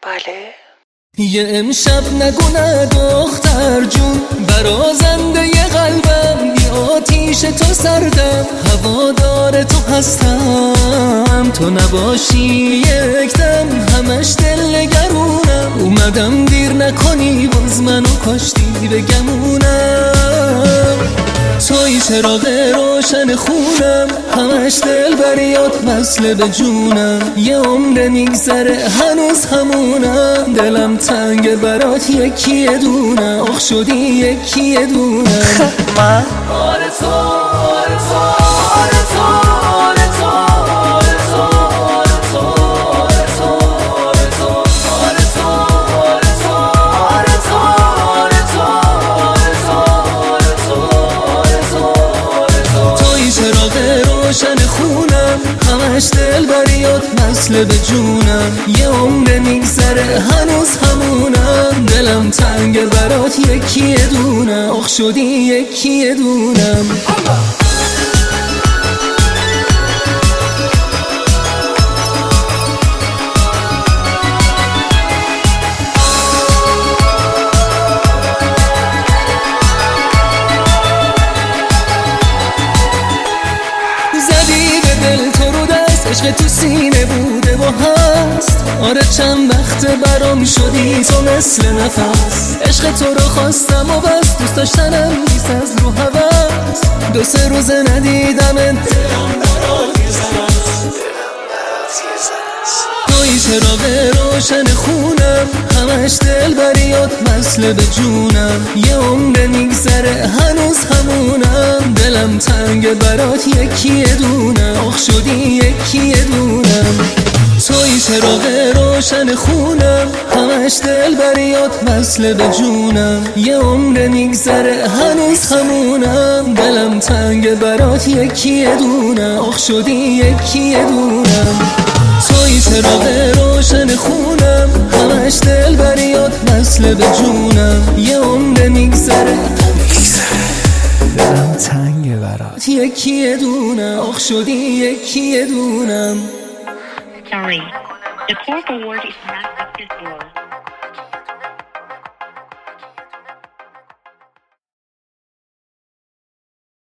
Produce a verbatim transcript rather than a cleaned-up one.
بله. یه امشب نگونه دختر جون، برازنده ی قلبم، بی آتیش تو سردم، هوادار تو هستم، تو نباشی یک دم همش دل نگرونم، اومدم دیر نکنی باز منو کاشتی به گمونم، توی چراغ روشن خونم، همش دل بریات وصله به جونم، یه عمر میگذره هنوز همونم، دلم تنگ برات یکی دونم، آخ شدی یکی دونم. من آره تو آره تو آره تو آره تو آره تو آره تو آره تو آره تو آره تو آره تو آره تو آره تو آره تو آره تو توی چراغ روشن خونم، همش دل بریات وصله به جونم، یه عمر میگذره هنوز همونم، دلم تنگ برات یکی دونم، آخ شدی یکی دونم. زدی به دل تو رو دست، عشق تو سینه بوده و هست، آره چند وقت برام شدی تو مثل نفس، عشق تو رو خواستم و بس، دوست داشتنم نیست از رو هوس، دو سه روز ندیدم دلم برات یه زن توی چراغ روشن خونم، همش دل بریات وصله به جونم، یه عمر میگذره هنوز همونم، دلم تنگ برات یکی دونم، آخ شدی یکی دونم. توی چراغ روشن خونم، همش دل بریات وصله به جونم، یه عمر میگذره هنوز همونم، دلم تنگ برات یکی دونم، آخ شدی یکی دونم. توی چراغ روشن خونم، همش دل بریات وصله به جونم، یه عمر میگذره دلم تنگ برات یکی دونم، آخ شدی یکی دونم. Sorry, the corporate word is not acceptable.